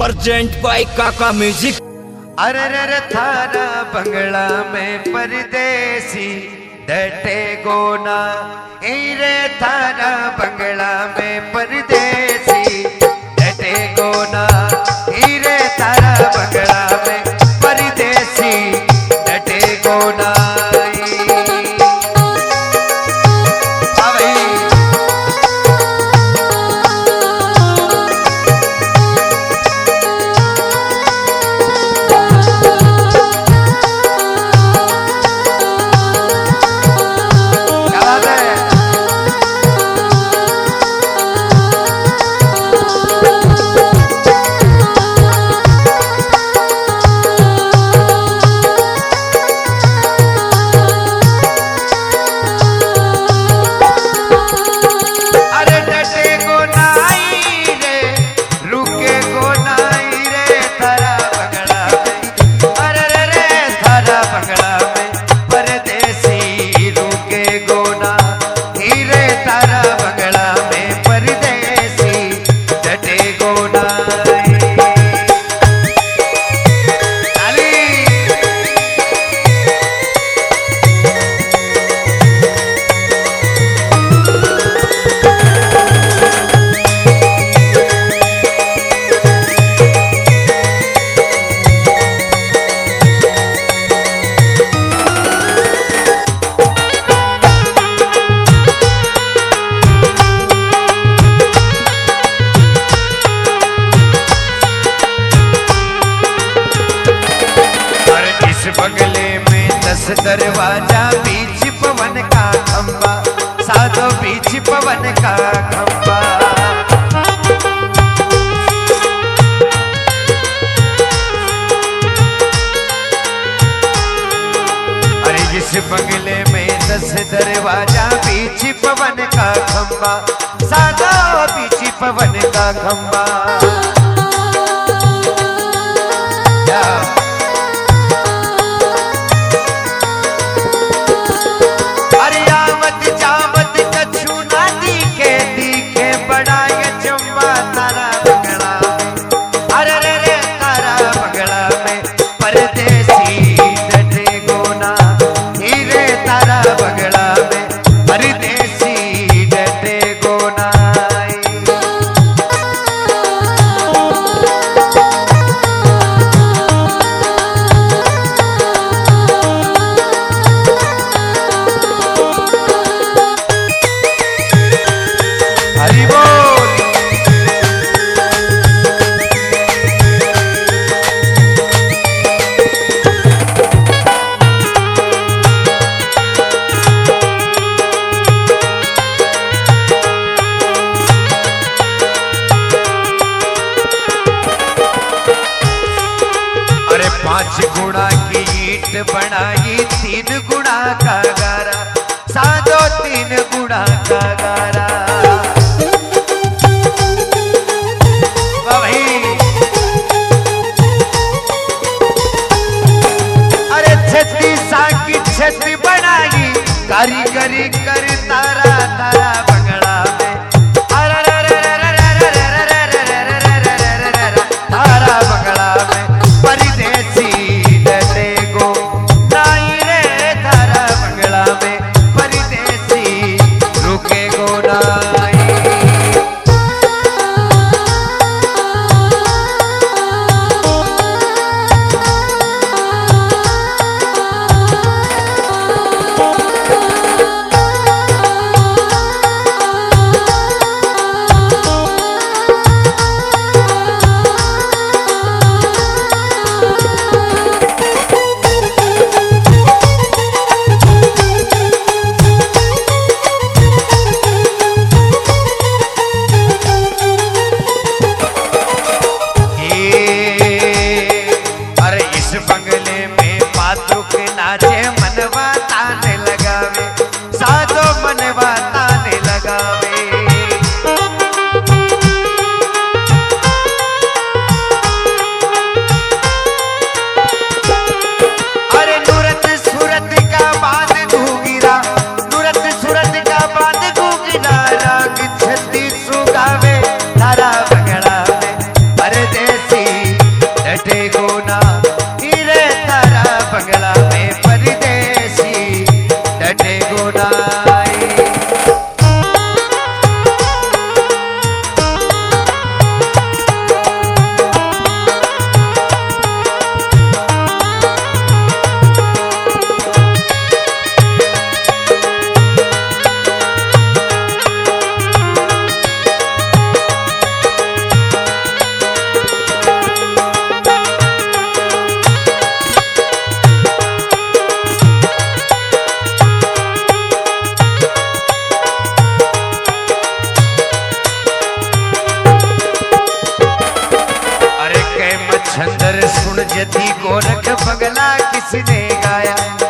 Present by काका music. अरे रे थारा बंगला में परदेसी डटे गोना, रे थारा बंगला में परदेसी डटे गोना, रे थारा बंगला में परदेसी डटे गोना। बगले में 10 दरवाजा, बीच पवन का खंबा, साधो बीच पवन का खंबा। अरे जिस बगले में 10 दरवाजा, बीच पवन का खंबा, साधो बीच पवन का खंबा। अरे 5 गुणा की ईट बनाई, 3 गुणा का गारा, साधो 3 गुणा का गारा। अरे 36 की छत बनाई, कारीगरी कर तारा तारा बंगला में। तारा बंगला में परदेसी डटे गो नाई, रे जति गोरख पगला किसने गाया।